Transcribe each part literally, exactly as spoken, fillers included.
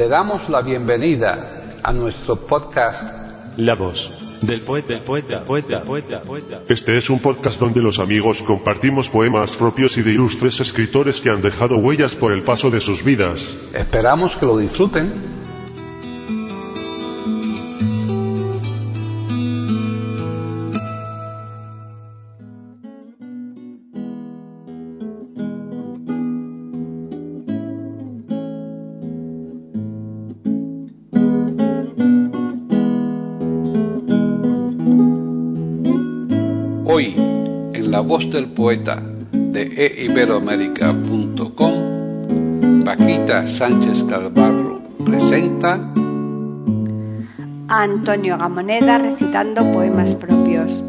Le damos la bienvenida a nuestro podcast La voz del poeta, del poeta, poeta, poeta, poeta. Este es un podcast donde los amigos compartimos poemas propios y de ilustres escritores que han dejado huellas por el paso de sus vidas. Esperamos que lo disfruten. Hoy, en La Voz del Poeta de e iberoamérica punto com, Paquita Sánchez Calvarro presenta a Antonio Gamoneda recitando poemas propios.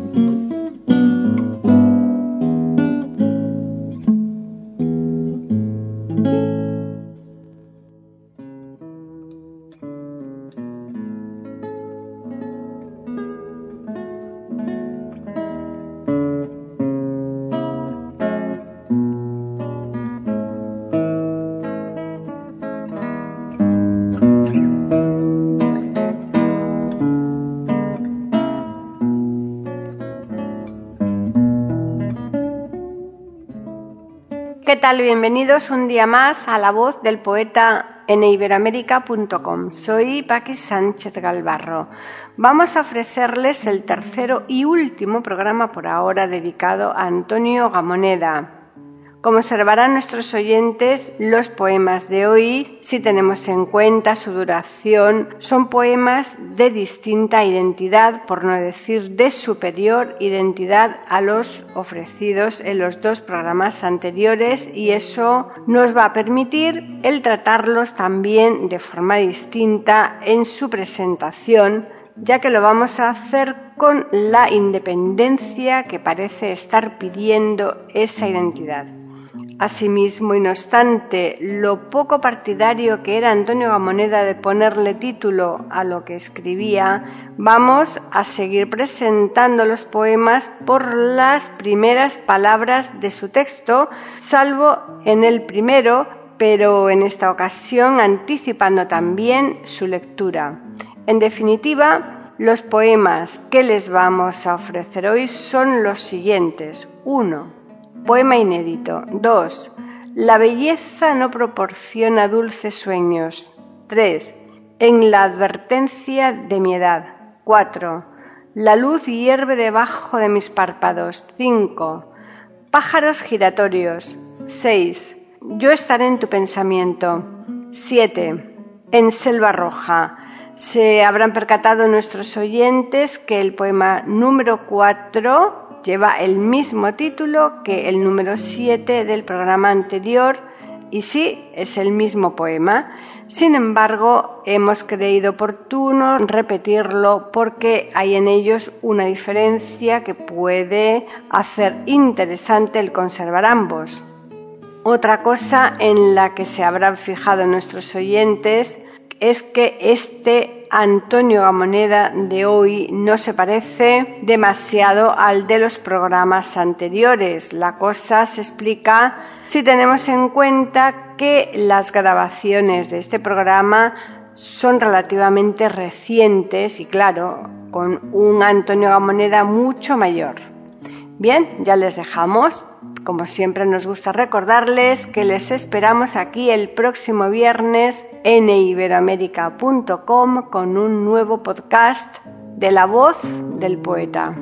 ¿Qué tal? Bienvenidos un día más a La Voz del Poeta en e iberoamérica punto com. Soy Paqui Sánchez Galvarro. Vamos a ofrecerles el tercero y último programa por ahora dedicado a Antonio Gamoneda. Como observarán nuestros oyentes, los poemas de hoy, si tenemos en cuenta su duración, son poemas de distinta identidad, por no decir de superior identidad a los ofrecidos en los dos programas anteriores, y eso nos va a permitir el tratarlos también de forma distinta en su presentación, ya que lo vamos a hacer con la independencia que parece estar pidiendo esa identidad. Asimismo, y no obstante, lo poco partidario que era Antonio Gamoneda de ponerle título a lo que escribía, vamos a seguir presentando los poemas por las primeras palabras de su texto, salvo en el primero, pero en esta ocasión anticipando también su lectura. En definitiva, los poemas que les vamos a ofrecer hoy son los siguientes. uno. Poema inédito. dos. La belleza no proporciona dulces sueños. tres. En la advertencia de mi edad. cuatro. La luz hierve debajo de mis párpados. cinco. Pájaros giratorios. seis. Yo estaré en tu pensamiento. siete. En selva roja. Se habrán percatado nuestros oyentes que el poema número cuatro lleva el mismo título que el número siete del programa anterior y sí, es el mismo poema. Sin embargo, hemos creído oportuno repetirlo porque hay en ellos una diferencia que puede hacer interesante el conservar ambos. Otra cosa en la que se habrán fijado nuestros oyentes es que este Antonio Gamoneda de hoy no se parece demasiado al de los programas anteriores. La cosa se explica si tenemos en cuenta que las grabaciones de este programa son relativamente recientes y, claro, con un Antonio Gamoneda mucho mayor. Bien, ya les dejamos. Como siempre nos gusta recordarles que les esperamos aquí el próximo viernes en e iberoamérica punto com con un nuevo podcast de La Voz del Poeta.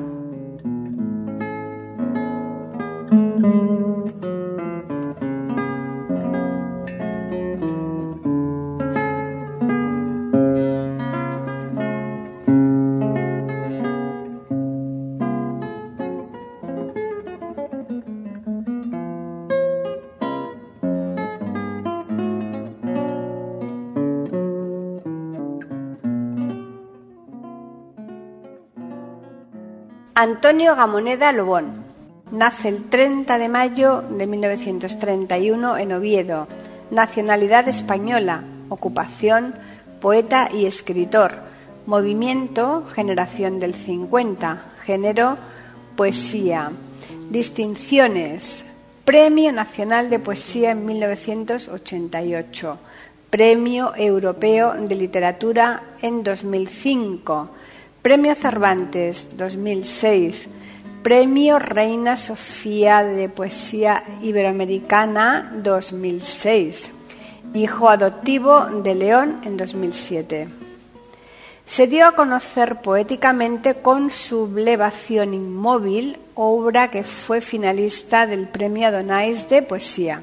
Antonio Gamoneda Lobón nace el treinta de mayo de mil novecientos treinta y uno en Oviedo, nacionalidad española, ocupación poeta y escritor, movimiento generación del cincuenta, género poesía, distinciones, Premio Nacional de Poesía en mil novecientos ochenta y ocho, Premio Europeo de Literatura en dos mil cinco, Premio Cervantes dos mil seis, Premio Reina Sofía de Poesía Iberoamericana dos mil seis, hijo adoptivo de León en dos mil siete. Se dio a conocer poéticamente con Sublevación Inmóvil, obra que fue finalista del Premio Adonais de Poesía.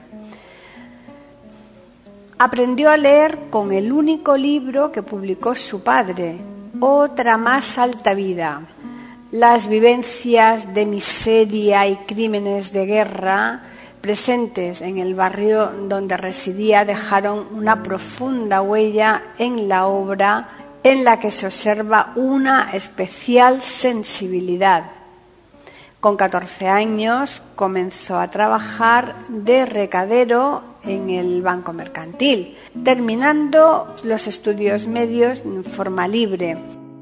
Aprendió a leer con el único libro que publicó su padre, Otra más alta vida. Las vivencias de miseria y crímenes de guerra presentes en el barrio donde residía dejaron una profunda huella en la obra, en la que se observa una especial sensibilidad. Con catorce años comenzó a trabajar de recadero en el Banco Mercantil, terminando los estudios medios en forma libre.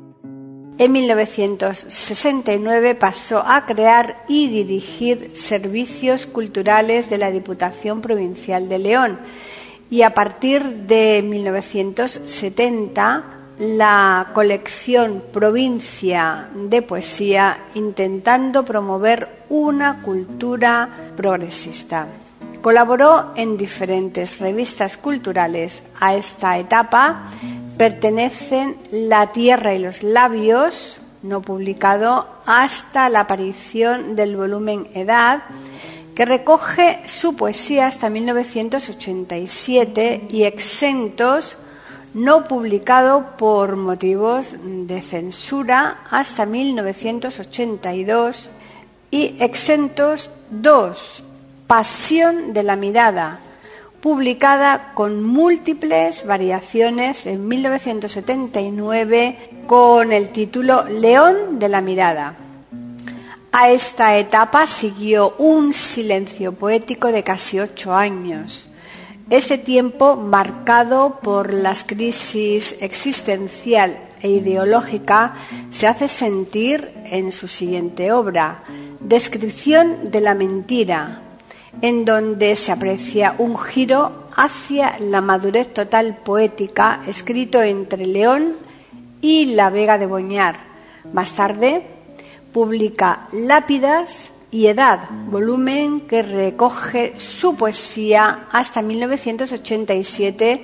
En mil novecientos sesenta y nueve pasó a crear y dirigir servicios culturales de la Diputación Provincial de León y a partir de mil novecientos setenta la colección Provincia de Poesía, intentando promover una cultura progresista. Colaboró en diferentes revistas culturales. A esta etapa pertenecen La Tierra y los Labios, no publicado hasta la aparición del volumen Edad, que recoge su poesía hasta mil novecientos ochenta y siete, y Exentos, no publicado por motivos de censura hasta mil novecientos ochenta y dos, y Exentos dos, Pasión de la mirada, publicada con múltiples variaciones en mil novecientos setenta y nueve con el título León de la mirada. A esta etapa siguió un silencio poético de casi ocho años. Este tiempo, marcado por las crisis existencial e ideológica, se hace sentir en su siguiente obra, Descripción de la mentira, en donde se aprecia un giro hacia la madurez total poética, escrito entre León y la Vega de Boñar. Más tarde publica Lápidas y Edad, volumen que recoge su poesía hasta mil novecientos ochenta y siete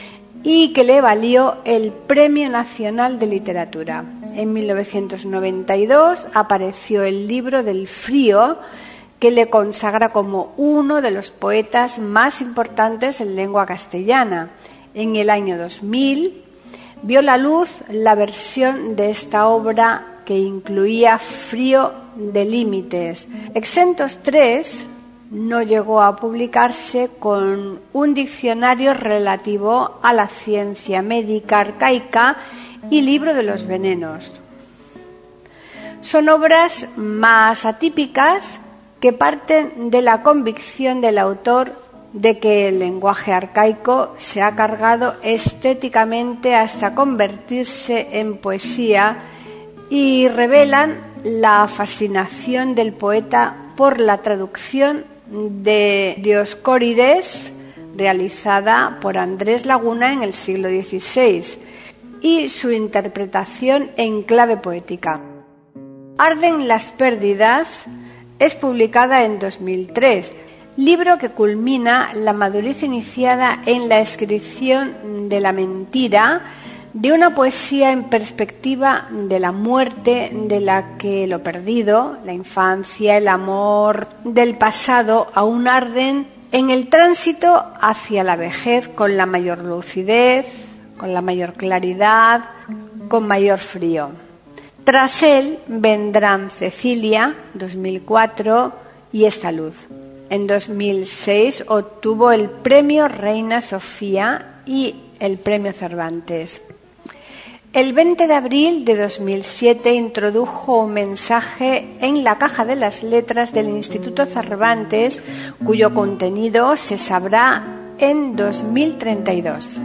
y que le valió el Premio Nacional de Literatura. En mil novecientos noventa y dos apareció el libro del Frío, que le consagra como uno de los poetas más importantes en lengua castellana. En el año dos mil vio la luz la versión de esta obra que incluía Frío de límites. Exentos tres no llegó a publicarse, con un diccionario relativo a la ciencia médica arcaica y libro de los venenos. Son obras más atípicas que parten de la convicción del autor de que el lenguaje arcaico se ha cargado estéticamente hasta convertirse en poesía, y revelan la fascinación del poeta por la traducción de Dioscórides, realizada por Andrés Laguna en el siglo dieciséis, y su interpretación en clave poética. Arden las pérdidas es publicada en dos mil tres, libro que culmina la madurez iniciada en la escripción de La mentira, de una poesía en perspectiva de la muerte, de la que lo perdido, la infancia, el amor del pasado aún arden en el tránsito hacia la vejez con la mayor lucidez, con la mayor claridad, con mayor frío. Tras él vendrán Cecilia, dos mil cuatro, y Esta luz. En dos mil seis obtuvo el Premio Reina Sofía y el Premio Cervantes. El veinte de abril de dos mil siete introdujo un mensaje en la caja de las letras del Instituto Cervantes, cuyo contenido se sabrá en dos mil treinta y dos.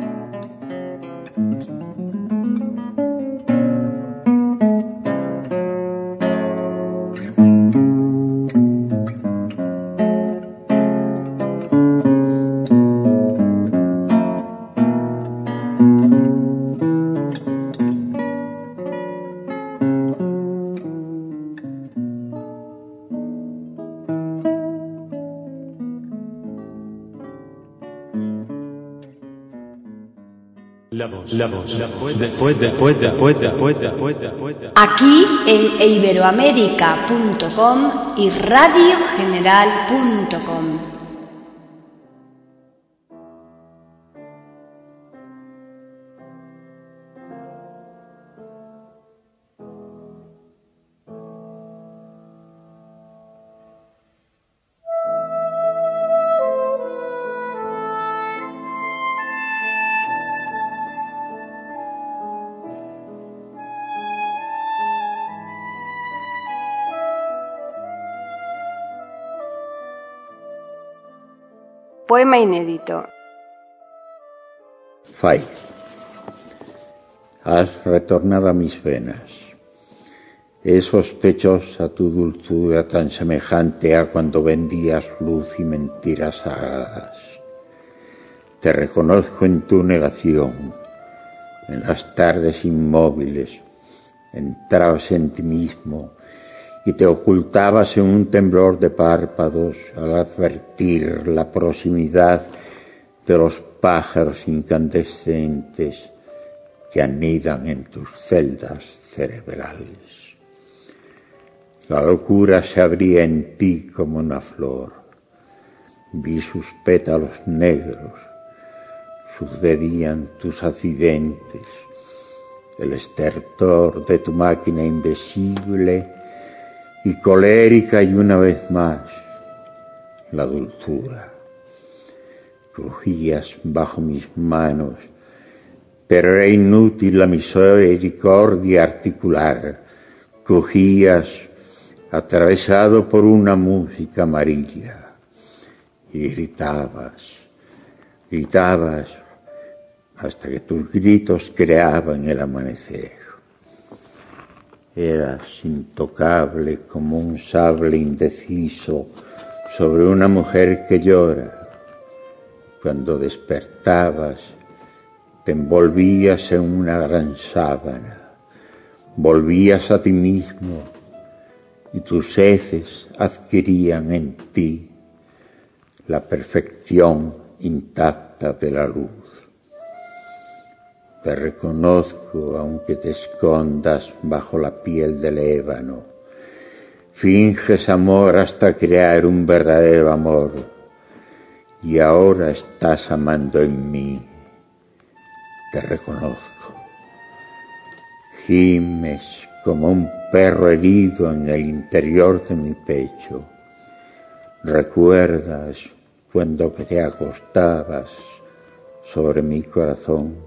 La voz, la voz, la voz del poeta, poeta, poeta, poeta, poeta, poeta. Aquí en iberoamérica punto com y radio general punto com. Poema inédito. Fay, has retornado a mis venas. Es sospechosa tu dulzura tan semejante a cuando vendías luz y mentiras sagradas. Te reconozco en tu negación, en las tardes inmóviles, entrabas en ti mismo y te ocultabas en un temblor de párpados al advertir la proximidad de los pájaros incandescentes que anidan en tus celdas cerebrales. La locura se abría en ti como una flor. Vi sus pétalos negros, sucedían tus accidentes, el estertor de tu máquina invisible y colérica, y una vez más la dulzura. Crujías bajo mis manos, pero era inútil la misericordia articular. Crujías atravesado por una música amarilla y gritabas, gritabas hasta que tus gritos creaban el amanecer. Eras intocable como un sable indeciso sobre una mujer que llora. Cuando despertabas, te envolvías en una gran sábana, volvías a ti mismo y tus heces adquirían en ti la perfección intacta de la luz. Te reconozco aunque te escondas bajo la piel del ébano. Finges amor hasta crear un verdadero amor. Y ahora estás amando en mí. Te reconozco. Gimes como un perro herido en el interior de mi pecho. Recuerdas cuando que te acostabas sobre mi corazón.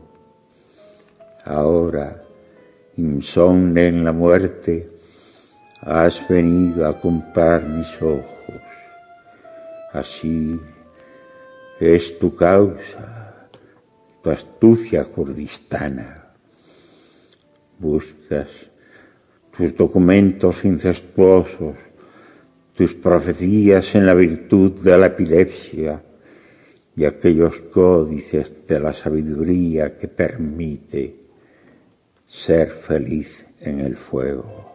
Ahora, insomne en la muerte, has venido a comprar mis ojos. Así es tu causa, tu astucia kurdistana. Buscas tus documentos incestuosos, tus profecías en la virtud de la epilepsia y aquellos códices de la sabiduría que permite ser feliz en el fuego.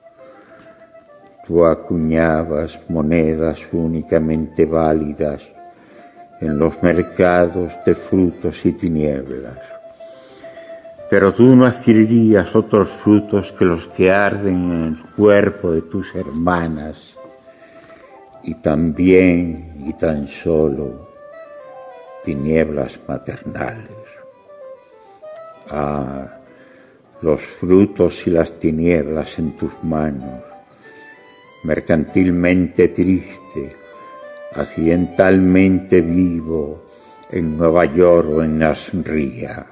Tú acuñabas monedas únicamente válidas en los mercados de frutos y tinieblas, pero tú no adquirirías otros frutos que los que arden en el cuerpo de tus hermanas, y también y tan solo tinieblas maternales. Ah, los frutos y las tinieblas en tus manos, mercantilmente triste, accidentalmente vivo en Nueva York o en Nasría.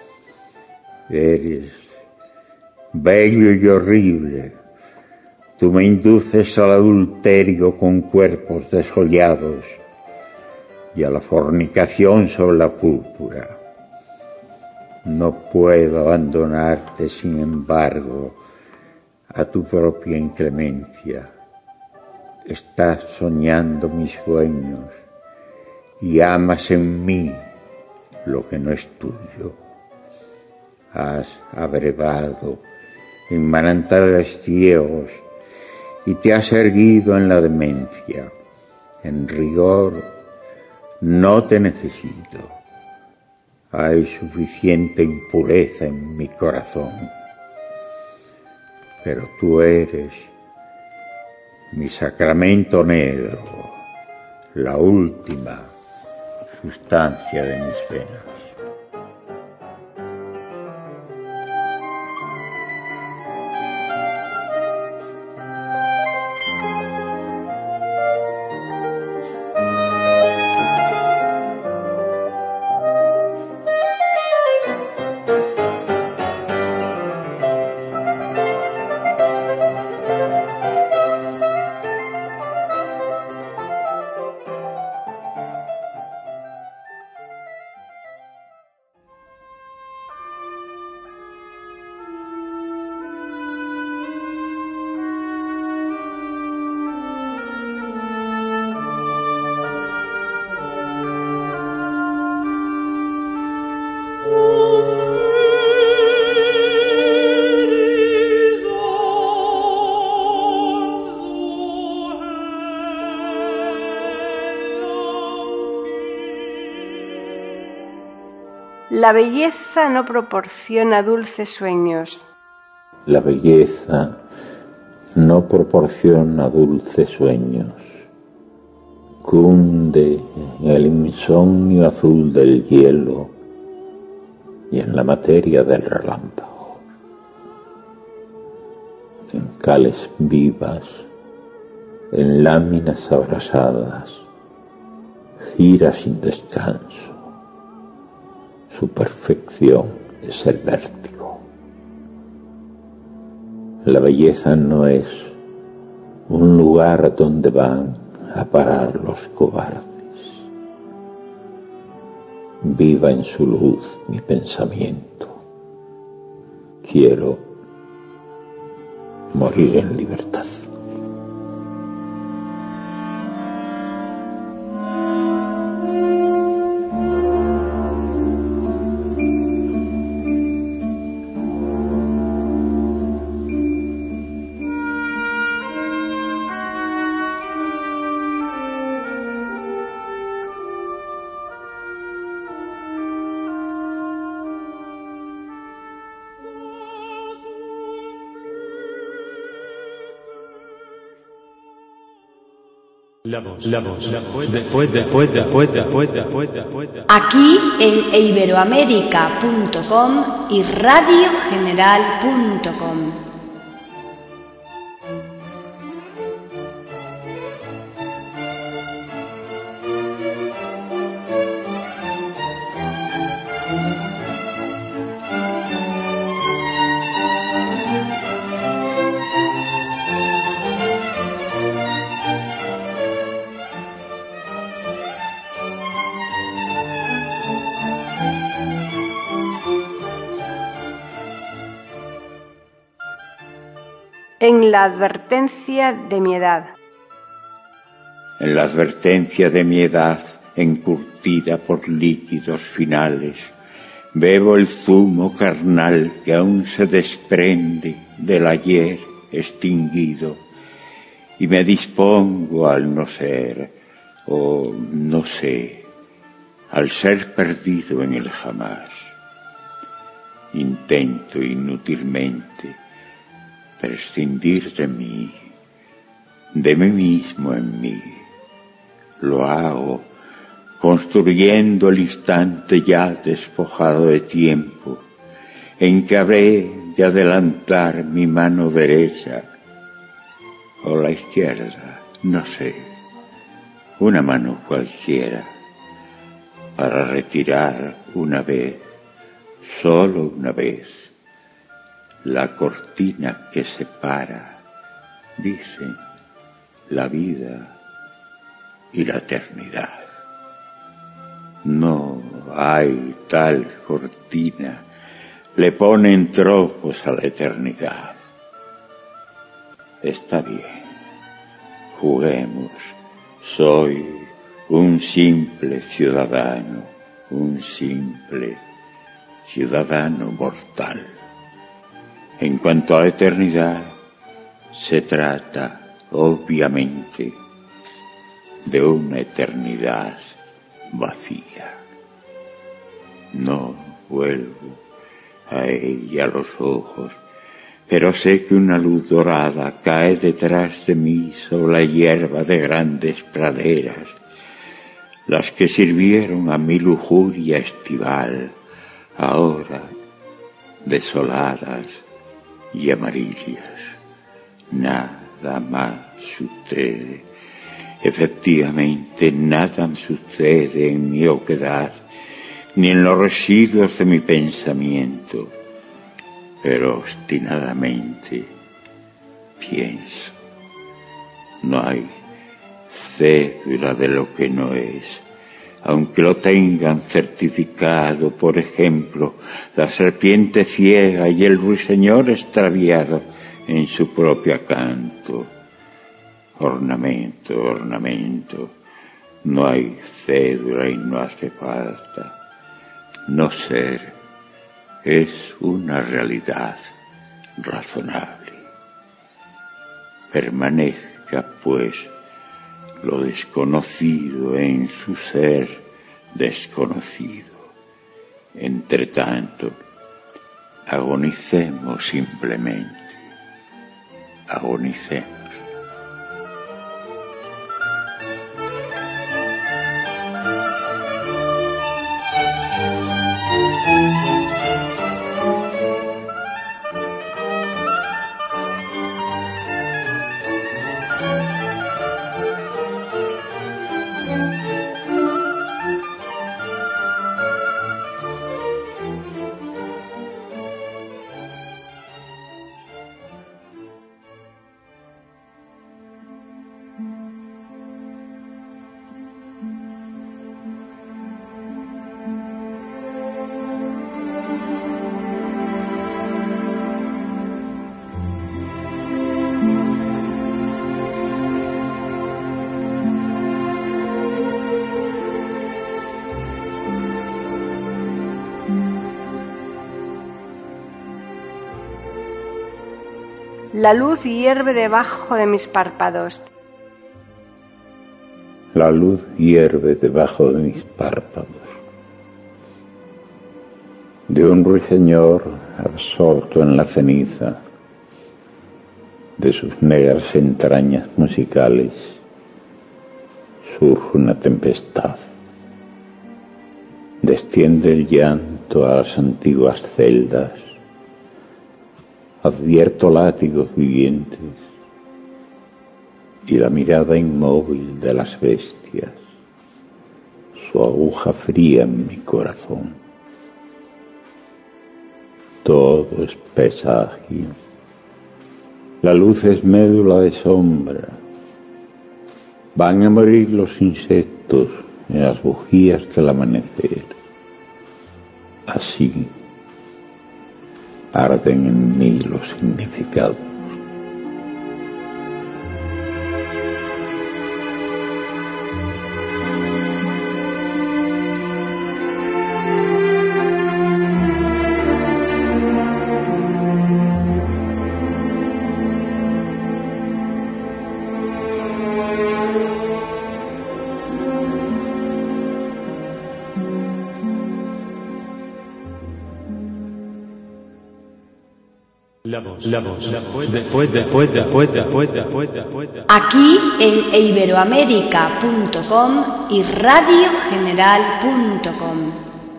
Eres bello y horrible. Tú me induces al adulterio con cuerpos desollados y a la fornicación sobre la púrpura. No puedo abandonarte, sin embargo, a tu propia inclemencia. Estás soñando mis sueños y amas en mí lo que no es tuyo. Has abrevado en manantiales ciegos y te has erguido en la demencia. En rigor, no te necesito. Hay suficiente impureza en mi corazón, pero tú eres mi sacramento negro, la última sustancia de mis venas. La belleza no proporciona dulces sueños. La belleza no proporciona dulces sueños. Cunde en el insomnio azul del hielo y en la materia del relámpago. En cales vivas, en láminas abrasadas, gira sin descanso. Su perfección es el vértigo. La belleza no es un lugar donde van a parar los cobardes. Viva en su luz mi pensamiento. Quiero morir en libertad. La voz, la voz, la voz, después, después, después, después, después, después. Aquí en iberoamerica punto com y radio general punto com. En la advertencia de mi edad. En la advertencia de mi edad, encurtida por líquidos finales, bebo el zumo carnal que aún se desprende del ayer extinguido, y me dispongo al no ser, o no sé, al ser perdido en el jamás. Intento inútilmente prescindir de mí, de mí mismo en mí. Lo hago construyendo el instante ya despojado de tiempo, en que habré de adelantar mi mano derecha o la izquierda, no sé, una mano cualquiera, para retirar una vez, solo una vez, la cortina que separa, dicen, la vida y la eternidad. No hay tal cortina, le ponen tropos a la eternidad. Está bien, juguemos, soy un simple ciudadano, un simple ciudadano mortal. En cuanto a la eternidad, se trata, obviamente, de una eternidad vacía. No vuelvo a ella los ojos, pero sé que una luz dorada cae detrás de mí sobre la hierba de grandes praderas, las que sirvieron a mi lujuria estival, ahora desoladas y amarillas. Nada más sucede, efectivamente nada sucede en mi oquedad, ni en los residuos de mi pensamiento, pero obstinadamente pienso. No hay cédula de lo que no es, aunque lo tengan certificado, por ejemplo, la serpiente ciega y el ruiseñor extraviado en su propio canto. Ornamento, ornamento, no hay cédula y no hace falta. No ser es una realidad razonable. Permanezca, pues, lo desconocido en su ser desconocido. Entre tanto, agonicemos simplemente, agonicemos. La luz hierve debajo de mis párpados. La luz hierve debajo de mis párpados. De un ruiseñor absorto en la ceniza, de sus negras entrañas musicales, surge una tempestad. Desciende el llanto a las antiguas celdas. Advierto látigos vivientes y la mirada inmóvil de las bestias, su aguja fría en mi corazón. Todo es presagio. La luz es médula de sombra. Van a morir los insectos en las bujías del amanecer. Así arden en mí los significados. La voz, la voz, la voz, después, después, después, después, después, después. Aquí en iberoamerica punto com y radio general punto com.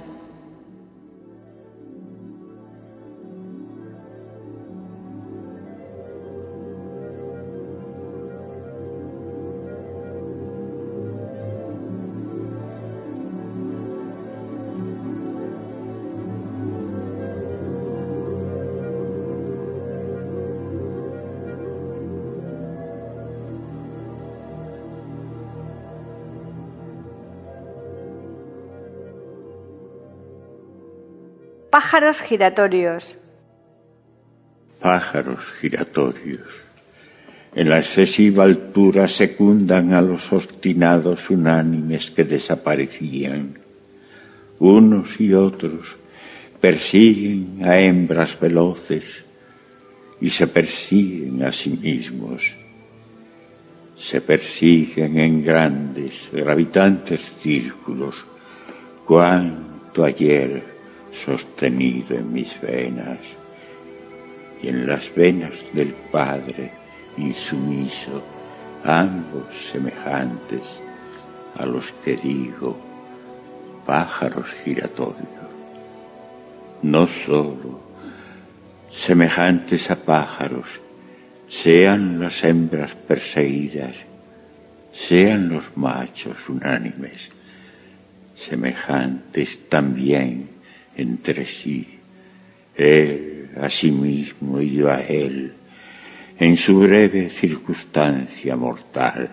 Pájaros giratorios. Pájaros giratorios. En la excesiva altura secundan a los obstinados unánimes que desaparecían. Unos y otros persiguen a hembras veloces y se persiguen a sí mismos. Se persiguen en grandes, gravitantes círculos. Cuán tu ayer sostenido en mis venas y en las venas del Padre insumiso, ambos semejantes a los que digo pájaros giratorios, no sólo semejantes a pájaros, sean las hembras perseguidas, sean los machos unánimes, semejantes también entre sí, él a sí mismo y yo a él, en su breve circunstancia mortal.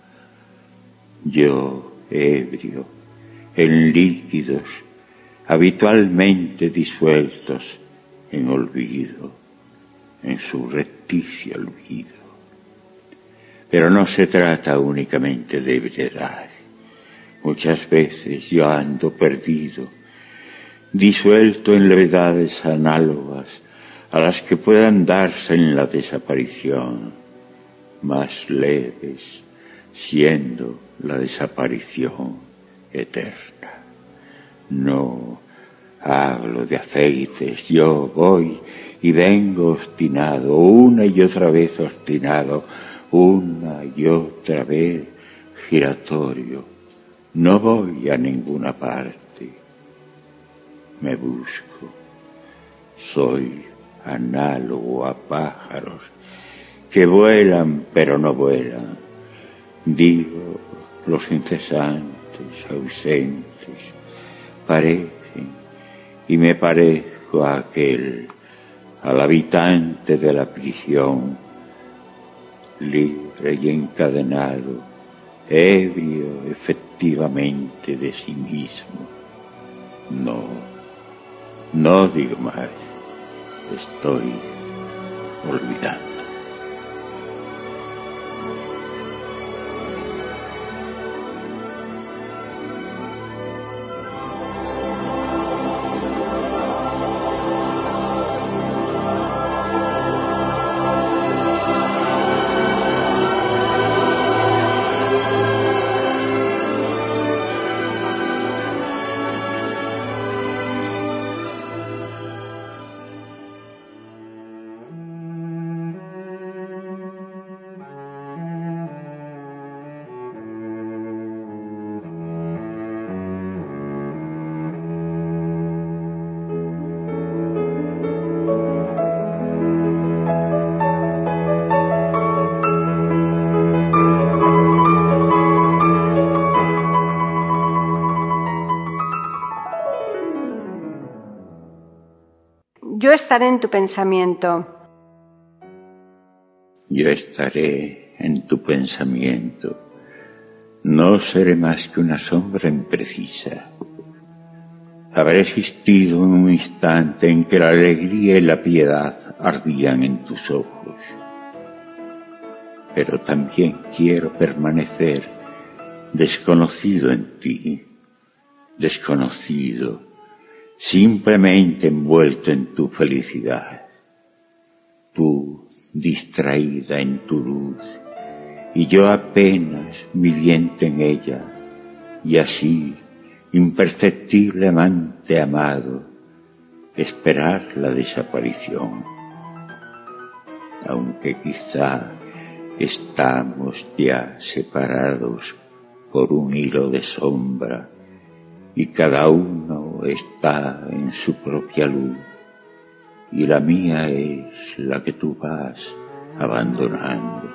Yo, ebrio, en líquidos habitualmente disueltos en olvido, en su recticio olvido. Pero no se trata únicamente de ebriedad. Muchas veces yo ando perdido, disuelto en levedades análogas a las que puedan darse en la desaparición, más leves, siendo la desaparición eterna. No hablo de aceites, yo voy y vengo obstinado, una y otra vez obstinado, una y otra vez giratorio. No voy a ninguna parte, me busco, soy análogo a pájaros que vuelan pero no vuelan, digo los incesantes, ausentes, parecen, y me parezco a aquel, al habitante de la prisión, libre y encadenado, ebrio efectivamente de sí mismo. No, no digo más, estoy olvidando. Yo estaré en tu pensamiento. Yo estaré en tu pensamiento. No seré más que una sombra imprecisa. Habré existido en un instante en que la alegría y la piedad ardían en tus ojos. Pero también quiero permanecer desconocido en ti, desconocido, simplemente envuelto en tu felicidad, tú distraída en tu luz, y yo apenas viviente en ella, y así, imperceptiblemente amado, esperar la desaparición. Aunque quizá estamos ya separados por un hilo de sombra, y cada uno está en su propia luz, y la mía es la que tú vas abandonando.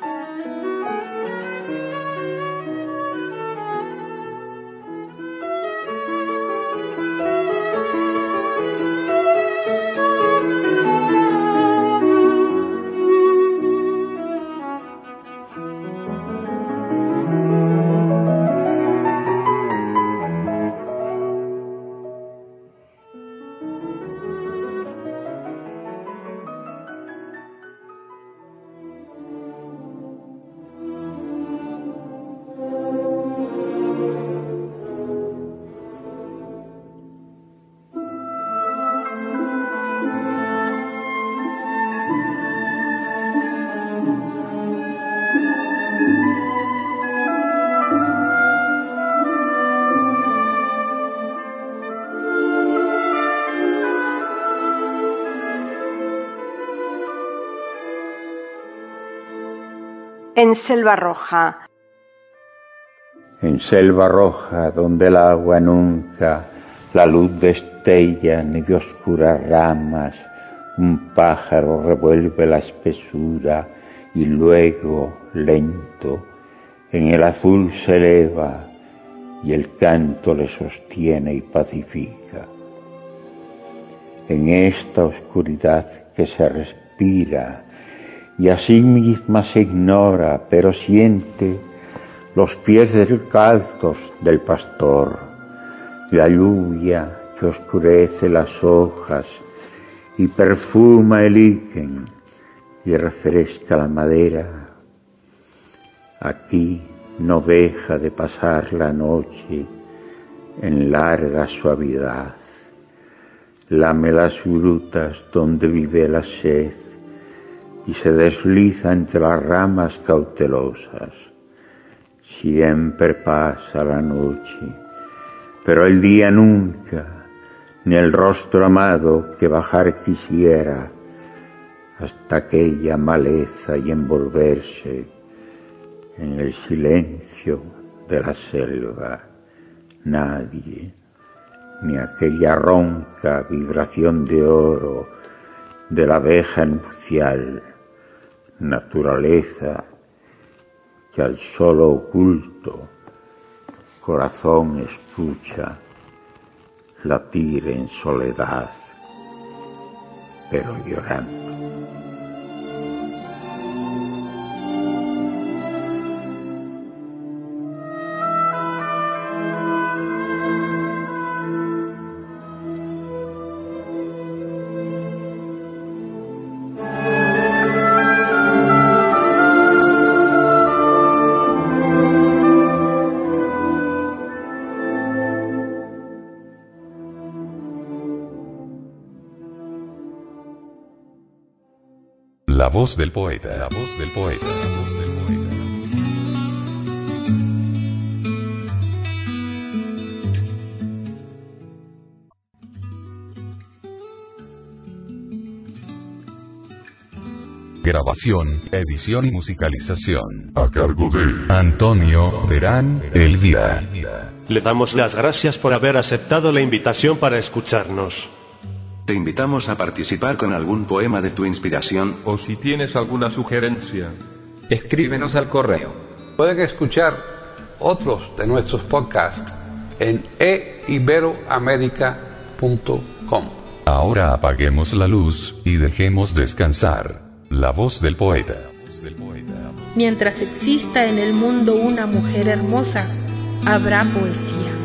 en Selva Roja. En Selva Roja, donde el agua nunca la luz destella ni de oscuras ramas, un pájaro revuelve la espesura y luego, lento, en el azul se eleva y el canto le sostiene y pacifica. En esta oscuridad que se respira y a sí misma se ignora, pero siente los pies descalzos del pastor, la lluvia que oscurece las hojas y perfuma el liquen y refresca la madera. Aquí no deja de pasar la noche en larga suavidad. Lame las grutas donde vive la sed y se desliza entre las ramas cautelosas. Siempre pasa la noche, pero el día nunca, ni el rostro amado que bajar quisiera hasta aquella maleza y envolverse en el silencio de la selva. Nadie, ni aquella ronca vibración de oro de la abeja nupcial, naturaleza que al solo oculto corazón escucha latir en soledad, pero llorando. La voz del poeta, la voz del poeta, la voz del poeta. Grabación, edición y musicalización A cargo de Antonio Terán Elvira. Le damos las gracias por haber aceptado la invitación para escucharnos. Te invitamos a participar con algún poema de tu inspiración. O si tienes alguna sugerencia, escríbenos al correo. Pueden escuchar otros de nuestros podcasts en e iberoamerica punto com. Ahora apaguemos la luz y dejemos descansar la voz del poeta. Mientras exista en el mundo una mujer hermosa, habrá poesía.